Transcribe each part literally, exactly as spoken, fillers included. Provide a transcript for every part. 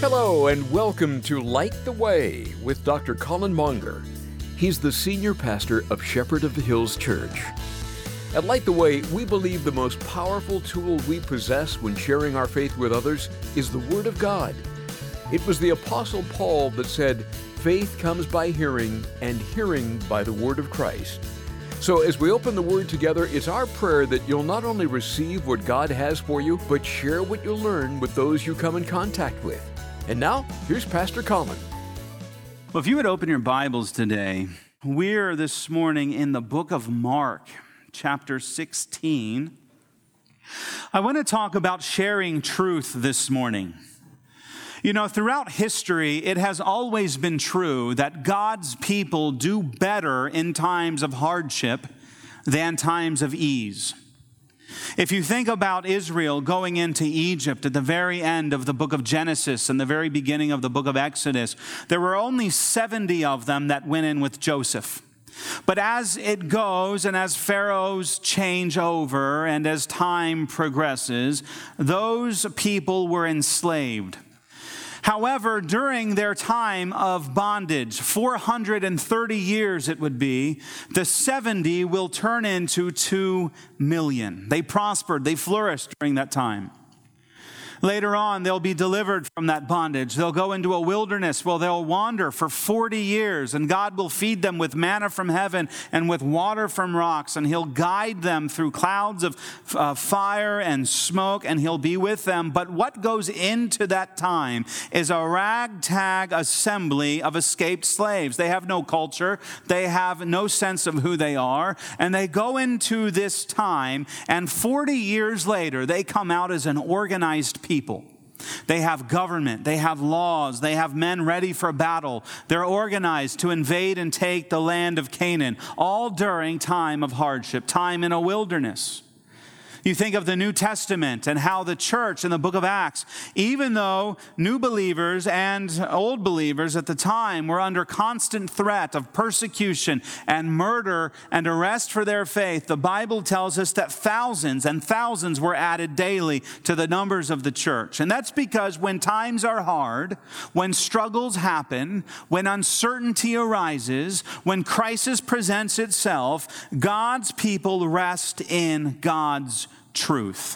Hello and welcome to Light the Way with Doctor Colin Monger. He's the senior pastor of Shepherd of the Hills Church. At Light the Way, we believe the most powerful tool we possess when sharing our faith with others is the Word of God. It was the Apostle Paul that said, "Faith comes by hearing, and hearing by the Word of Christ." So as we open the Word together, it's our prayer that you'll not only receive what God has for you, but share what you learn with those you come in contact with. And now, here's Pastor Colin. Well, if you would open your Bibles today, we're this morning in the book of Mark, chapter sixteen. I want to talk about sharing truth this morning. You know, throughout history, it has always been true that God's people do better in times of hardship than times of ease. If you think about Israel going into Egypt at the very end of the book of Genesis and the very beginning of the book of Exodus, there were only seventy of them that went in with Joseph. But as it goes and as pharaohs change over and as time progresses, those people were enslaved. However, during their time of bondage, four hundred thirty years it would be, the seventy will turn into two million. They prospered, they flourished during that time. Later on, they'll be delivered from that bondage. They'll go into a wilderness where they'll wander for forty years, and God will feed them with manna from heaven and with water from rocks, and He'll guide them through clouds of uh, fire and smoke, and He'll be with them. But what goes into that time is a ragtag assembly of escaped slaves. They have no culture. They have no sense of who they are, and they go into this time, and forty years later, they come out as an organized people. People. They have government, they have laws, they have men ready for battle. They're organized to invade and take the land of Canaan, all during time of hardship, time in a wilderness. You think of the New Testament and how the church in the book of Acts, even though new believers and old believers at the time were under constant threat of persecution and murder and arrest for their faith, the Bible tells us that thousands and thousands were added daily to the numbers of the church. And that's because when times are hard, when struggles happen, when uncertainty arises, when crisis presents itself, God's people rest in God's truth.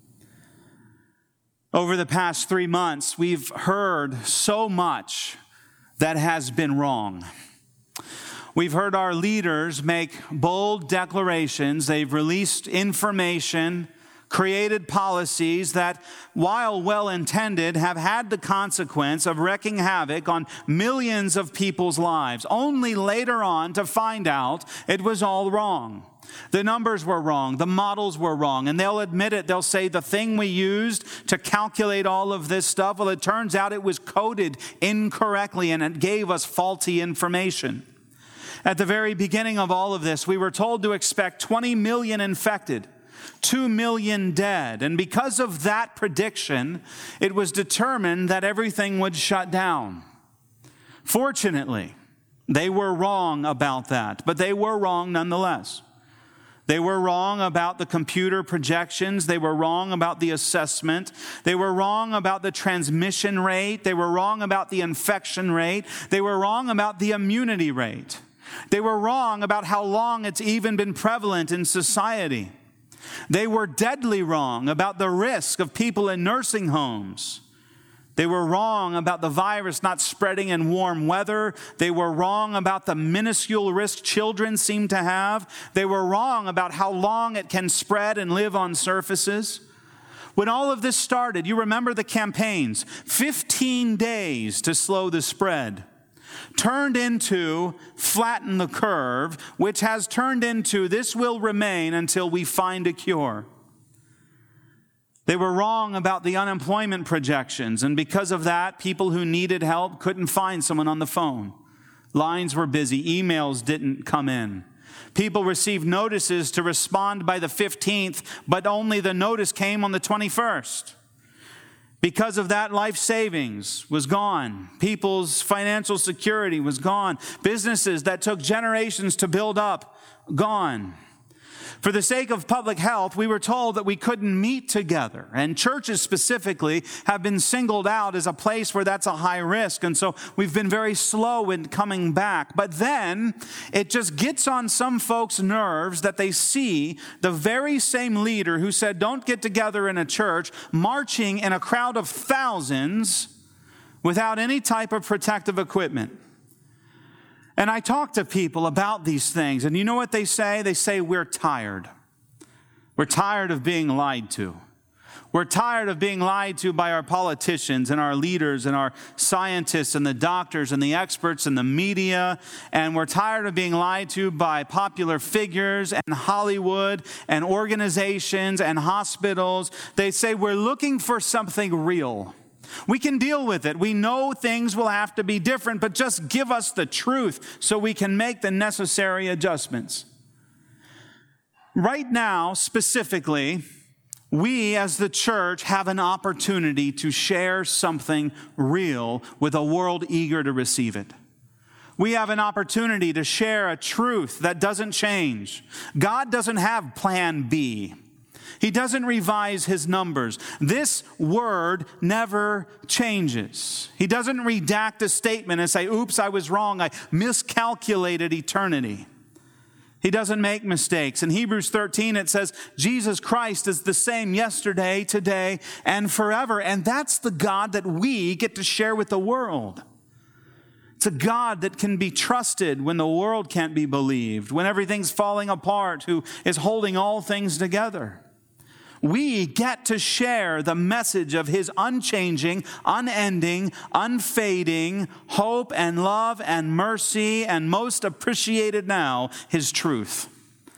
Over the past three months, we've heard so much that has been wrong. We've heard our leaders make bold declarations. They've released information, created policies that, while well-intended, have had the consequence of wreaking havoc on millions of people's lives, only later on to find out it was all wrong. The numbers were wrong, the models were wrong, and they'll admit it. They'll say the thing we used to calculate all of this stuff, well, it turns out it was coded incorrectly and it gave us faulty information. At the very beginning of all of this, we were told to expect twenty million infected, two million dead, and because of that prediction, it was determined that everything would shut down. Fortunately, they were wrong about that, but they were wrong nonetheless. They were wrong about the computer projections. They were wrong about the assessment. They were wrong about the transmission rate. They were wrong about the infection rate. They were wrong about the immunity rate. They were wrong about how long it's even been prevalent in society. They were deadly wrong about the risk of people in nursing homes. They were wrong about the virus not spreading in warm weather. They were wrong about the minuscule risk children seem to have. They were wrong about how long it can spread and live on surfaces. When all of this started, you remember the campaigns, fifteen days to slow the spread, turned into flatten the curve, which has turned into this will remain until we find a cure. They were wrong about the unemployment projections, and because of that, people who needed help couldn't find someone on the phone. Lines were busy, emails didn't come in. People received notices to respond by the fifteenth, but only the notice came on the twenty-first. Because of that, life savings was gone. People's financial security was gone. Businesses that took generations to build up, gone. For the sake of public health, we were told that we couldn't meet together. And churches specifically have been singled out as a place where that's a high risk. And so we've been very slow in coming back. But then it just gets on some folks' nerves that they see the very same leader who said, don't get together in a church, marching in a crowd of thousands without any type of protective equipment. And I talk to people about these things, and you know what they say? They say, we're tired. We're tired of being lied to. We're tired of being lied to by our politicians and our leaders and our scientists and the doctors and the experts and the media. And we're tired of being lied to by popular figures and Hollywood and organizations and hospitals. They say, we're looking for something real. We can deal with it. We know things will have to be different, but just give us the truth so we can make the necessary adjustments. Right now, specifically, we as the church have an opportunity to share something real with a world eager to receive it. We have an opportunity to share a truth that doesn't change. God doesn't have plan B. He doesn't revise his numbers. This word never changes. He doesn't redact a statement and say, oops, I was wrong. I miscalculated eternity. He doesn't make mistakes. In Hebrews thirteen, it says, Jesus Christ is the same yesterday, today, and forever. And that's the God that we get to share with the world. It's a God that can be trusted when the world can't be believed, when everything's falling apart, who is holding all things together. We get to share the message of his unchanging, unending, unfading hope and love and mercy, and most appreciated now, his truth.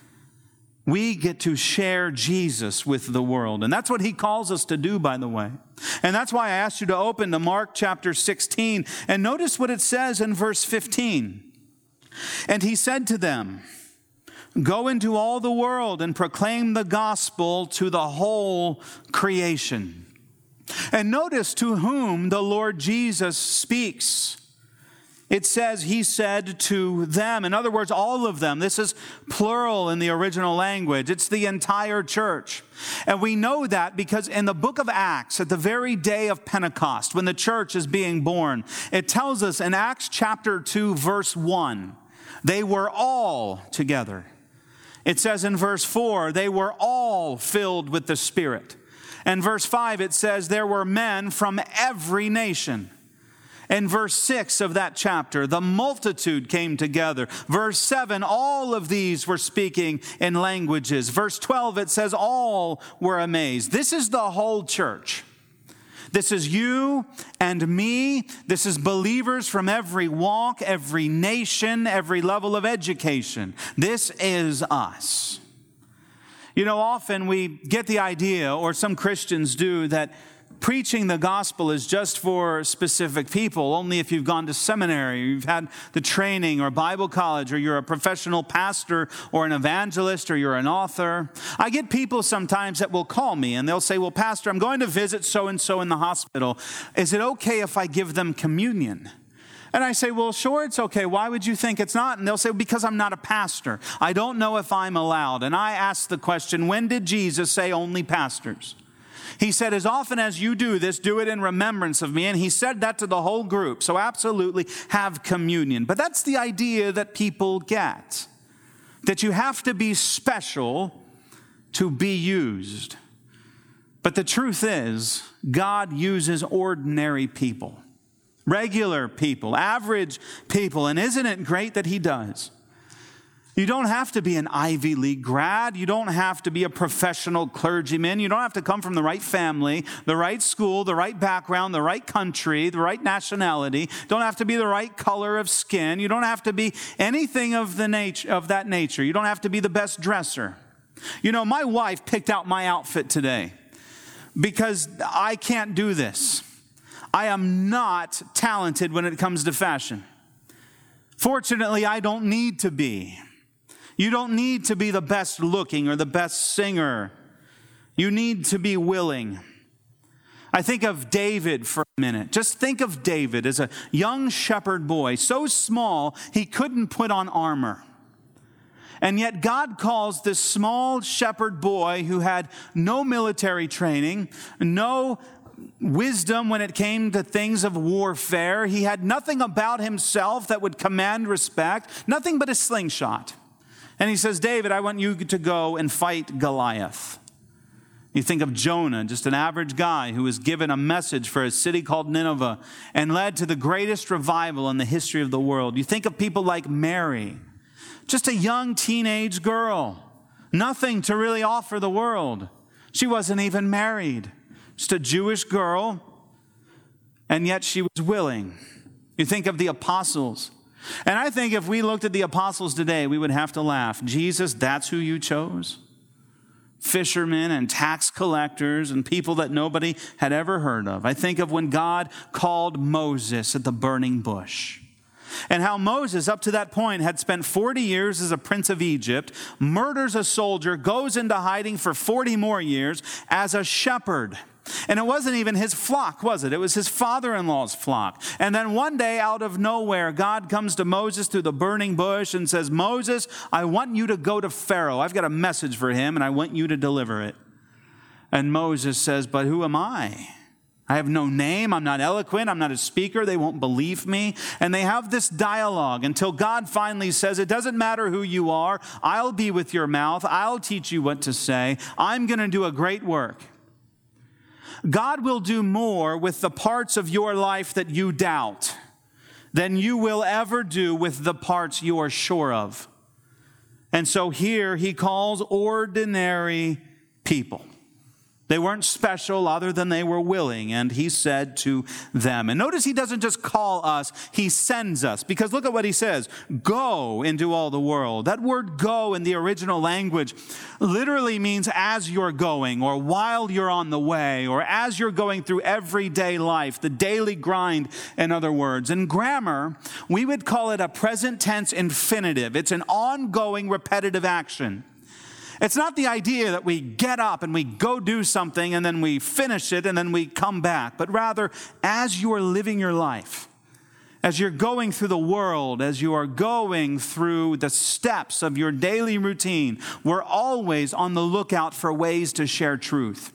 We get to share Jesus with the world. And that's what he calls us to do, by the way. And that's why I asked you to open to Mark chapter sixteen. And notice what it says in verse fifteen. And he said to them, go into all the world and proclaim the gospel to the whole creation. And notice to whom the Lord Jesus speaks. It says he said to them. In other words, all of them. This is plural in the original language. It's the entire church. And we know that because in the book of Acts, at the very day of Pentecost, when the church is being born, it tells us in Acts chapter two, verse one, they were all together. It says in verse four, they were all filled with the Spirit. And verse five, it says there were men from every nation. In verse six of that chapter, the multitude came together. Verse seven, all of these were speaking in languages. Verse twelve, it says all were amazed. This is the whole church. This is you and me. This is believers from every walk, every nation, every level of education. This is us. You know, often we get the idea, or some Christians do, that preaching the gospel is just for specific people, only if you've gone to seminary, or you've had the training or Bible college, or you're a professional pastor or an evangelist, or you're an author. I get people sometimes that will call me and they'll say, well, Pastor, I'm going to visit so-and-so in the hospital. Is it okay if I give them communion? And I say, well, sure, it's okay. Why would you think it's not? And they'll say, because I'm not a pastor. I don't know if I'm allowed. And I ask the question, when did Jesus say only pastors? He said, as often as you do this, do it in remembrance of me. And he said that to the whole group. So absolutely have communion. But that's the idea that people get, that you have to be special to be used. But the truth is, God uses ordinary people, regular people, average people. And isn't it great that he does? You don't have to be an Ivy League grad. You don't have to be a professional clergyman. You don't have to come from the right family, the right school, the right background, the right country, the right nationality. You don't have to be the right color of skin. You don't have to be anything of the nature of that nature. You don't have to be the best dresser. You know, my wife picked out my outfit today because I can't do this. I am not talented when it comes to fashion. Fortunately, I don't need to be. You don't need to be the best looking or the best singer. You need to be willing. I think of David for a minute. Just think of David as a young shepherd boy, so small he couldn't put on armor. And yet God calls this small shepherd boy who had no military training, no wisdom when it came to things of warfare. He had nothing about himself that would command respect, nothing but a slingshot. And he says, David, I want you to go and fight Goliath. You think of Jonah, just an average guy who was given a message for a city called Nineveh and led to the greatest revival in the history of the world. You think of people like Mary, just a young teenage girl, nothing to really offer the world. She wasn't even married, just a Jewish girl, and yet she was willing. You think of the apostles. And I think if we looked at the apostles today, we would have to laugh. Jesus, that's who you chose? Fishermen and tax collectors and people that nobody had ever heard of. I think of when God called Moses at the burning bush, and how Moses, up to that point, had spent forty years as a prince of Egypt, murders a soldier, goes into hiding for forty more years as a shepherd. And it wasn't even his flock, was it? It was his father-in-law's flock. And then one day, out of nowhere, God comes to Moses through the burning bush and says, Moses, I want you to go to Pharaoh. I've got a message for him, and I want you to deliver it. And Moses says, but who am I? I have no name. I'm not eloquent. I'm not a speaker. They won't believe me. And they have this dialogue until God finally says, it doesn't matter who you are. I'll be with your mouth. I'll teach you what to say. I'm going to do a great work. God will do more with the parts of your life that you doubt than you will ever do with the parts you are sure of. And so here he calls ordinary people. They weren't special other than they were willing, and he said to them. And notice he doesn't just call us, he sends us. Because look at what he says, go into all the world. That word go in the original language literally means as you're going, or while you're on the way, or as you're going through everyday life, the daily grind, in other words. In grammar, we would call it a present tense infinitive. It's an ongoing repetitive action. It's not the idea that we get up and we go do something and then we finish it and then we come back, but rather as you are living your life, as you're going through the world, as you are going through the steps of your daily routine, we're always on the lookout for ways to share truth.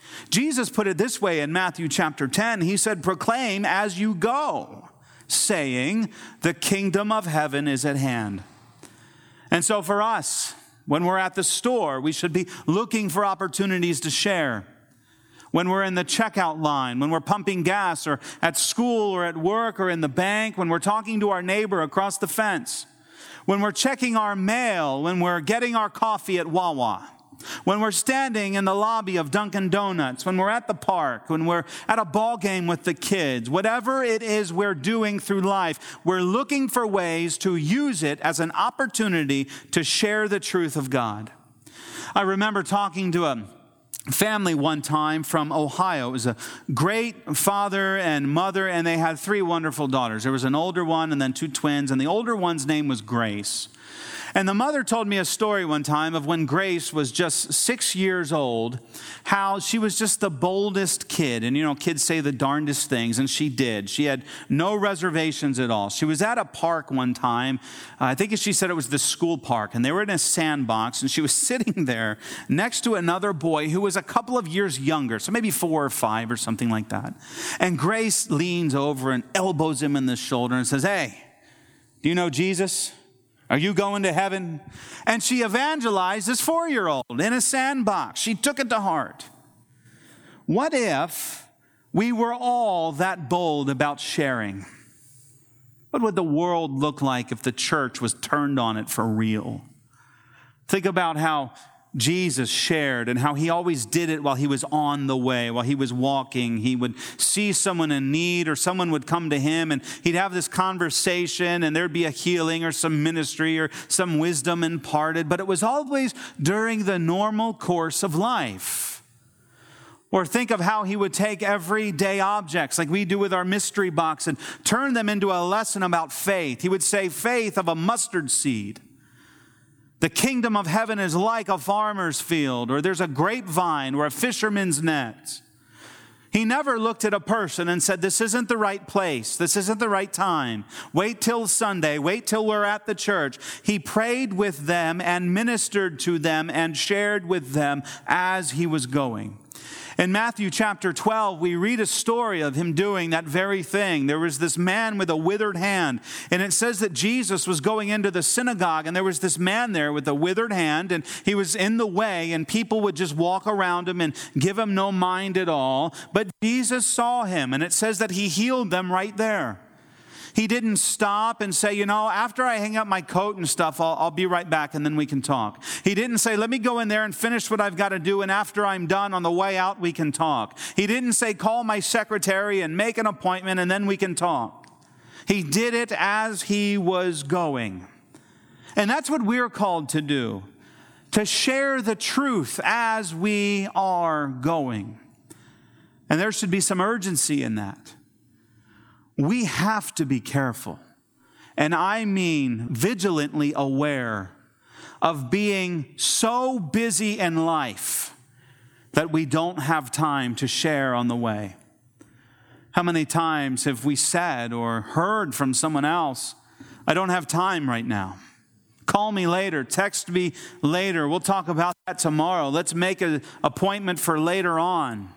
Jesus put it this way in Matthew chapter ten. He said, proclaim as you go, saying, the kingdom of heaven is at hand. And so for us, when we're at the store, we should be looking for opportunities to share. When we're in the checkout line, when we're pumping gas, or at school or at work or in the bank, when we're talking to our neighbor across the fence, when we're checking our mail, when we're getting our coffee at Wawa, when we're standing in the lobby of Dunkin' Donuts, when we're at the park, when we're at a ball game with the kids, whatever it is we're doing through life, we're looking for ways to use it as an opportunity to share the truth of God. I remember talking to a family one time from Ohio. It was a great father and mother, and they had three wonderful daughters. There was an older one and then two twins, and the older one's name was Grace. And the mother told me a story one time of when Grace was just six years old, how she was just the boldest kid. And, you know, kids say the darndest things, and she did. She had no reservations at all. She was at a park one time. Uh, I think she said it was the school park, and they were in a sandbox, and she was sitting there next to another boy who was a couple of years younger, so maybe four or five or something like that. And Grace leans over and elbows him in the shoulder and says, hey, do you know Jesus? Are you going to heaven? And she evangelized this four-year-old in a sandbox. She took it to heart. What if we were all that bold about sharing? What would the world look like if the church was turned on it for real? Think about how Jesus shared and how he always did it while he was on the way, while he was walking. He would see someone in need, or someone would come to him, and he'd have this conversation, and there'd be a healing or some ministry or some wisdom imparted. But it was always during the normal course of life. Or think of how he would take everyday objects like we do with our mystery box and turn them into a lesson about faith. He would say, faith of a mustard seed. The kingdom of heaven is like a farmer's field, or there's a grapevine or a fisherman's net. He never looked at a person and said, this isn't the right place. This isn't the right time. Wait till Sunday. Wait till we're at the church. He prayed with them and ministered to them and shared with them as he was going. In Matthew chapter twelve, we read a story of him doing that very thing. There was this man with a withered hand, and it says that Jesus was going into the synagogue, and there was this man there with a withered hand, and he was in the way, and people would just walk around him and give him no mind at all. But Jesus saw him, and it says that he healed them right there. He didn't stop and say, you know, after I hang up my coat and stuff, I'll, I'll be right back and then we can talk. He didn't say, let me go in there and finish what I've got to do, and after I'm done, on the way out, we can talk. He didn't say, call my secretary and make an appointment and then we can talk. He did it as he was going. And that's what we're called to do, to share the truth as we are going. And there should be some urgency in that. We have to be careful, and I mean vigilantly aware of being so busy in life that we don't have time to share on the way. How many times have we said or heard from someone else, I don't have time right now. Call me later, text me later. We'll talk about that tomorrow. Let's make an appointment for later on.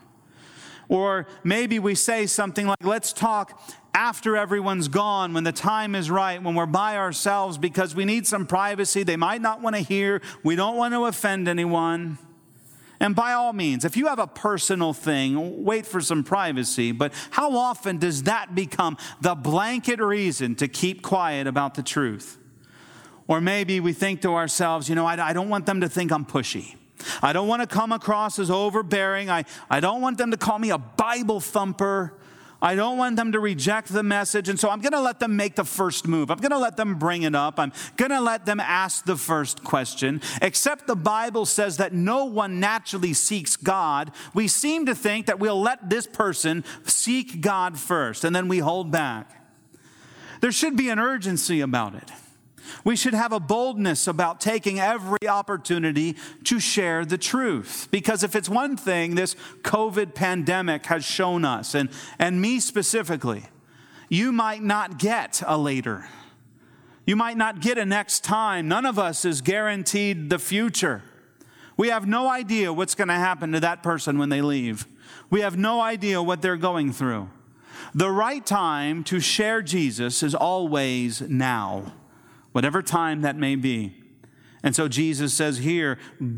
Or maybe we say something like, let's talk after everyone's gone, when the time is right, when we're by ourselves, because we need some privacy. They might not want to hear. We don't want to offend anyone. And by all means, if you have a personal thing, wait for some privacy. But how often does that become the blanket reason to keep quiet about the truth? Or maybe we think to ourselves, you know, I, I don't want them to think I'm pushy. I don't want to come across as overbearing. I, I don't want them to call me a Bible thumper. I don't want them to reject the message. And so I'm going to let them make the first move. I'm going to let them bring it up. I'm going to let them ask the first question. Except the Bible says that no one naturally seeks God. We seem to think that we'll let this person seek God first, and then we hold back. There should be an urgency about it. We should have a boldness about taking every opportunity to share the truth. Because if it's one thing this COVID pandemic has shown us, and, and me specifically, you might not get a later. You might not get a next time. None of us is guaranteed the future. We have no idea what's going to happen to that person when they leave. We have no idea what they're going through. The right time to share Jesus is always now, whatever time that may be. And so Jesus says here,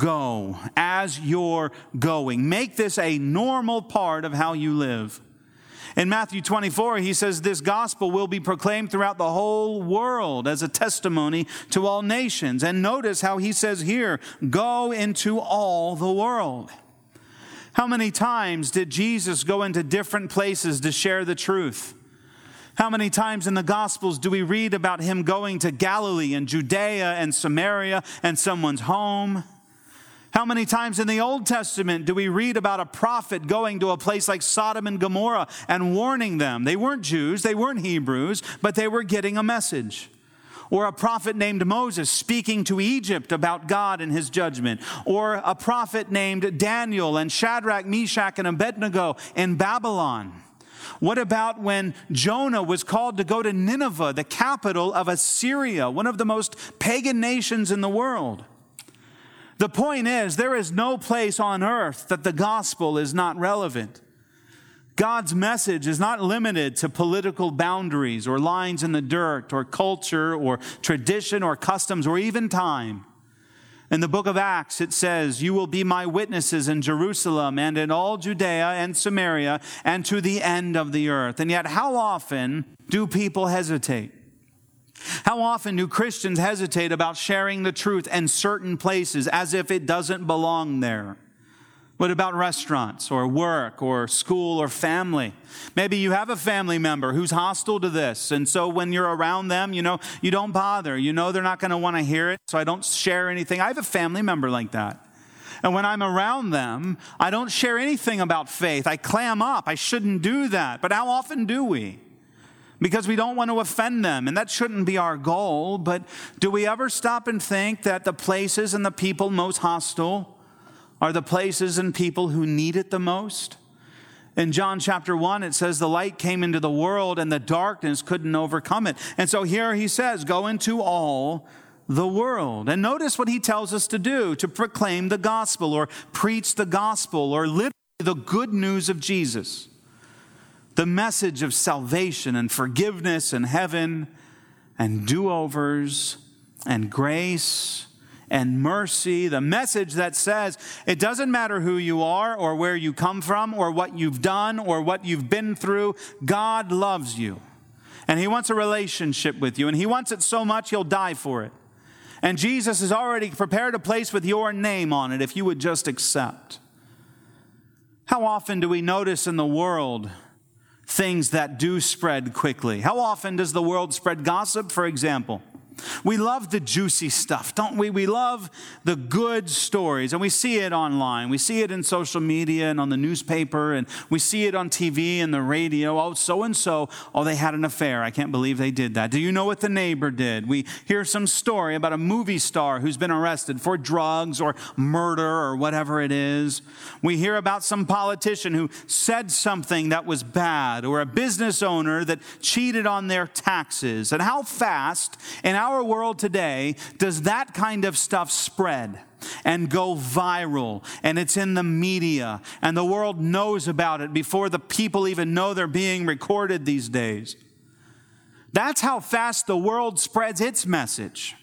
go as you're going. Make this a normal part of how you live. In Matthew twenty-four, he says this gospel will be proclaimed throughout the whole world as a testimony to all nations. And notice how he says here, go into all the world. How many times did Jesus go into different places to share the truth? How many times in the Gospels do we read about him going to Galilee and Judea and Samaria and someone's home? How many times in the Old Testament do we read about a prophet going to a place like Sodom and Gomorrah and warning them? They weren't Jews, they weren't Hebrews, but they were getting a message. Or a prophet named Moses speaking to Egypt about God and his judgment. Or a prophet named Daniel and Shadrach, Meshach, and Abednego in Babylon. What about when Jonah was called to go to Nineveh, the capital of Assyria, one of the most pagan nations in the world? The point is, there is no place on earth that the gospel is not relevant. God's message is not limited to political boundaries or lines in the dirt or culture or tradition or customs or even time. In the book of Acts, it says, you will be my witnesses in Jerusalem and in all Judea and Samaria and to the end of the earth. And yet, how often do people hesitate? How often do Christians hesitate about sharing the truth in certain places as if it doesn't belong there? What about restaurants or work or school or family? Maybe you have a family member who's hostile to this. And so when you're around them, you know, you don't bother. You know they're not going to want to hear it, so I don't share anything. I have a family member like that. And when I'm around them, I don't share anything about faith. I clam up. I shouldn't do that. But how often do we? Because we don't want to offend them. And that shouldn't be our goal. But do we ever stop and think that the places and the people most hostile are the places and people who need it the most? In John chapter one, it says the light came into the world and the darkness couldn't overcome it. And so here he says, go into all the world. And notice what he tells us to do, to proclaim the gospel or preach the gospel or literally the good news of Jesus. The message of salvation and forgiveness and heaven and do-overs and grace and mercy. The message that says it doesn't matter who you are or where you come from or what you've done or what you've been through. God loves you. And he wants a relationship with you. And he wants it so much he'll die for it. And Jesus has already prepared a place with your name on it if you would just accept. How often do we notice in the world things that do spread quickly? How often does the world spread gossip, for example? We love the juicy stuff, don't we? We love the good stories, and we see it online. We see it in social media and on the newspaper, and we see it on T V and the radio. Oh, so-and-so, oh, they had an affair. I can't believe they did that. Do you know what the neighbor did? We hear some story about a movie star who's been arrested for drugs or murder or whatever it is. We hear about some politician who said something that was bad, or a business owner that cheated on their taxes. And how fast in our world today does that kind of stuff spread and go viral, and it's in the media, and the world knows about it before the people even know they're being recorded these days? That's how fast the world spreads its message.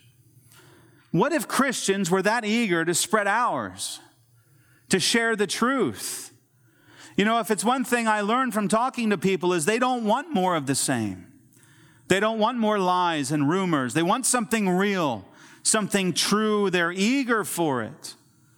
What if Christians were that eager to spread ours, to share the truth? You know, if it's one thing I learned from talking to people is they don't want more of the same. They don't want more lies and rumors. They want something real, something true. They're eager for it.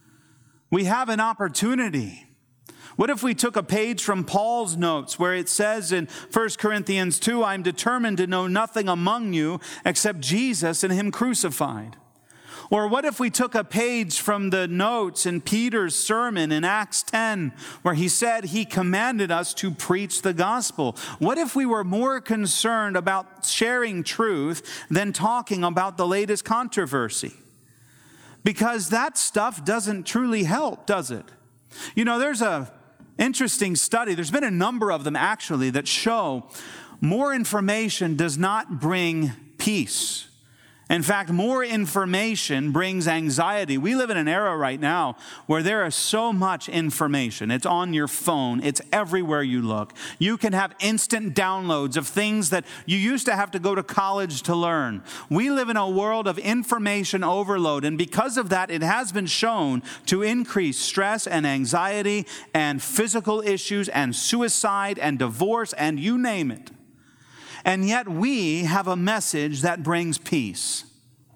We have an opportunity. What if we took a page from Paul's notes where it says in First Corinthians two, I'm determined to know nothing among you except Jesus and him crucified? Or what if we took a page from the notes in Peter's sermon in Acts ten, where he said he commanded us to preach the gospel? What if we were more concerned about sharing truth than talking about the latest controversy? Because that stuff doesn't truly help, does it? You know, there's a interesting study. There's been a number of them actually that show more information does not bring peace. In fact, more information brings anxiety. We live in an era right now where there is so much information. It's on your phone. It's everywhere you look. You can have instant downloads of things that you used to have to go to college to learn. We live in a world of information overload, and because of that, it has been shown to increase stress and anxiety and physical issues and suicide and divorce and you name it. And yet we have a message that brings peace.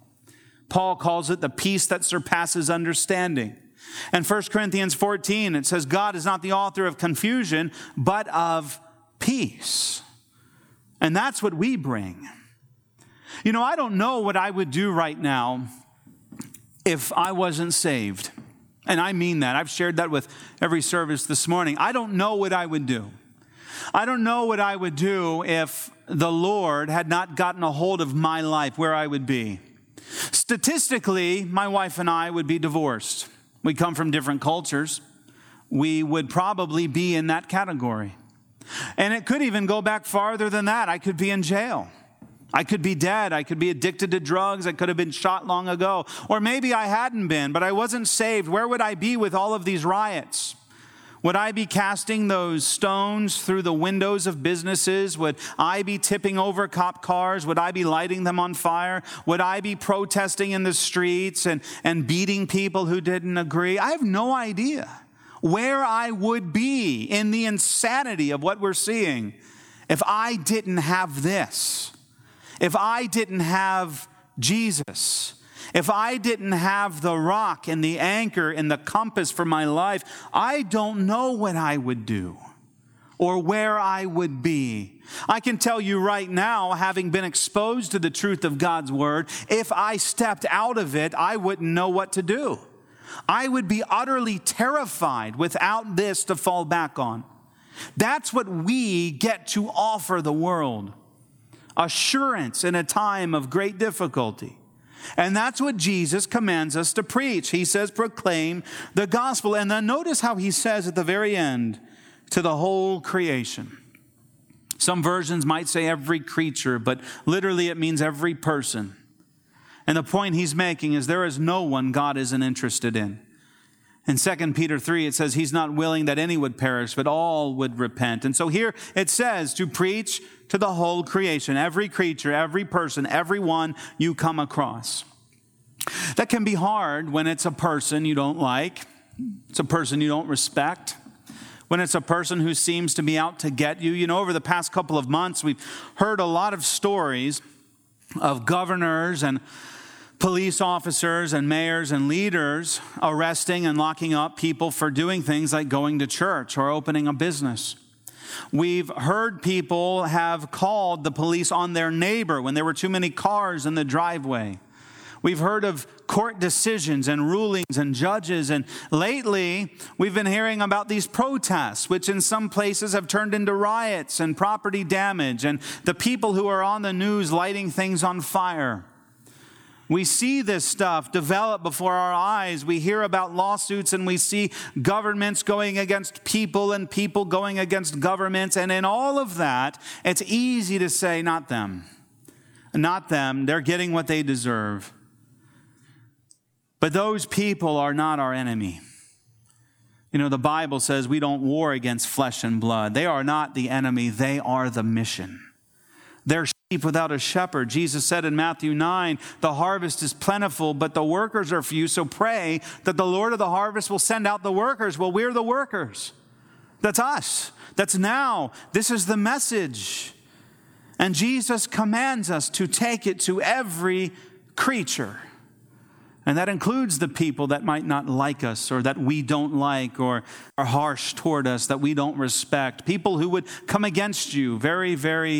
Paul calls it the peace that surpasses understanding. And First Corinthians fourteen, it says, God is not the author of confusion, but of peace. And that's what we bring. You know, I don't know what I would do right now if I wasn't saved. And I mean that. I've shared that with every service this morning. I don't know what I would do. I don't know what I would do if the Lord had not gotten a hold of my life, where I would be. Statistically, my wife and I would be divorced. We come from different cultures. We would probably be in that category. And it could even go back farther than that. I could be in jail. I could be dead. I could be addicted to drugs. I could have been shot long ago. Or maybe I hadn't been, but I wasn't saved. Where would I be with all of these riots? Would I be casting those stones through the windows of businesses? Would I be tipping over cop cars? Would I be lighting them on fire? Would I be protesting in the streets and, and beating people who didn't agree? I have no idea where I would be in the insanity of what we're seeing if I didn't have this, if I didn't have Jesus. If I didn't have the rock and the anchor and the compass for my life, I don't know what I would do or where I would be. I can tell you right now, having been exposed to the truth of God's word, if I stepped out of it, I wouldn't know what to do. I would be utterly terrified without this to fall back on. That's what we get to offer the world. Assurance in a time of great difficulty. And that's what Jesus commands us to preach. He says, proclaim the gospel. And then notice how he says at the very end, to the whole creation. Some versions might say every creature, but literally it means every person. And the point he's making is there is no one God isn't interested in. In Second Peter three, it says he's not willing that any would perish, but all would repent. And so here it says to preach to the whole creation, every creature, every person, everyone you come across. That can be hard when it's a person you don't like, it's a person you don't respect, when it's a person who seems to be out to get you. You know, over the past couple of months, we've heard a lot of stories of governors and police officers and mayors and leaders arresting and locking up people for doing things like going to church or opening a business. We've heard people have called the police on their neighbor when there were too many cars in the driveway. We've heard of court decisions and rulings and judges, and lately we've been hearing about these protests, which in some places have turned into riots and property damage, and the people who are on the news lighting things on fire. We see this stuff develop before our eyes. We hear about lawsuits and we see governments going against people and people going against governments, and in all of that, it's easy to say, not them. Not them. They're getting what they deserve. But those people are not our enemy. You know, the Bible says we don't war against flesh and blood. They are not the enemy. They are the mission. They're sheep without a shepherd. Jesus said in Matthew nine, the harvest is plentiful, but the workers are few. So pray that the Lord of the harvest will send out the workers. Well, we're the workers. That's us. That's now. This is the message. And Jesus commands us to take it to every creature. And that includes the people that might not like us or that we don't like or are harsh toward us, that we don't respect. People who would come against you very, very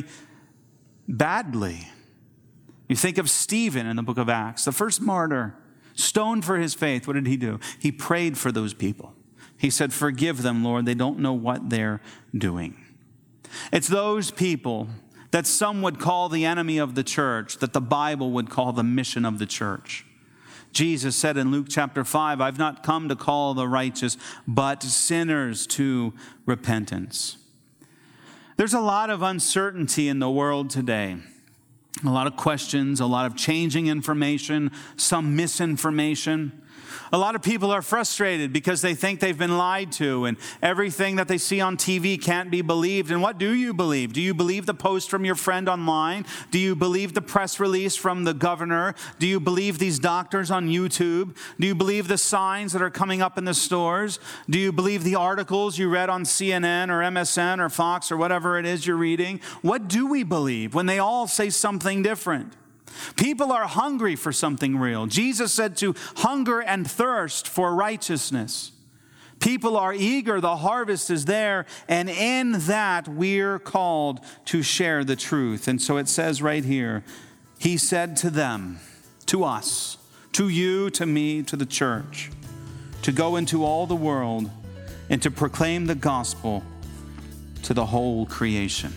badly. You think of Stephen in the book of Acts, the first martyr, stoned for his faith. What did he do? He prayed for those people. He said, forgive them, Lord. They don't know what they're doing. It's those people that some would call the enemy of the church, that the Bible would call the mission of the church. Jesus said in Luke chapter five, I've not come to call the righteous, but sinners to repentance. There's a lot of uncertainty in the world today. A lot of questions, a lot of changing information, some misinformation. A lot of people are frustrated because they think they've been lied to and everything that they see on T V can't be believed. And what do you believe? Do you believe the post from your friend online? Do you believe the press release from the governor? Do you believe these doctors on YouTube? Do you believe the signs that are coming up in the stores? Do you believe the articles you read on C N N or M S N or Fox or whatever it is you're reading? What do we believe when they all say something different? People are hungry for something real. Jesus said to hunger and thirst for righteousness. People are eager, the harvest is there, and in that we're called to share the truth. And so it says right here, he said to them, to us, to you, to me, to the church, to go into all the world and to proclaim the gospel to the whole creation.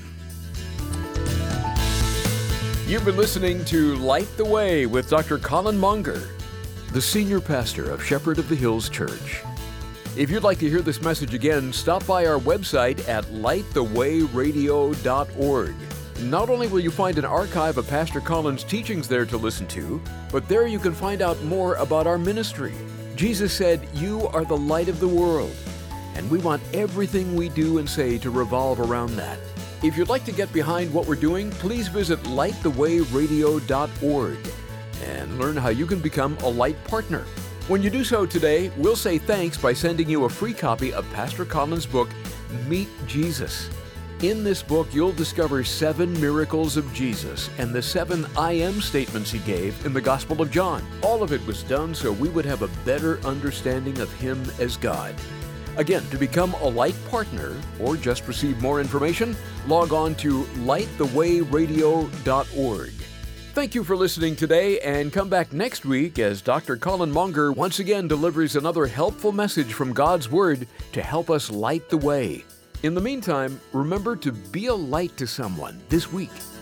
You've been listening to Light the Way with Doctor Colin Monger, the senior pastor of Shepherd of the Hills Church. If you'd like to hear this message again, stop by our website at light the way radio dot org. Not only will you find an archive of Pastor Colin's teachings there to listen to, but there you can find out more about our ministry. Jesus said, "You are the light of the world," and we want everything we do and say to revolve around that. If you'd like to get behind what we're doing, please visit light the way radio dot org and learn how you can become a Light partner. When you do so today, we'll say thanks by sending you a free copy of Pastor Colin's book, Meet Jesus. In this book, you'll discover seven miracles of Jesus and the seven I am statements he gave in the Gospel of John. All of it was done so we would have a better understanding of him as God. Again, to become a Light partner or just receive more information, log on to light the way radio dot org. Thank you for listening today, and come back next week as Doctor Colin Monger once again delivers another helpful message from God's Word to help us light the way. In the meantime, remember to be a light to someone this week.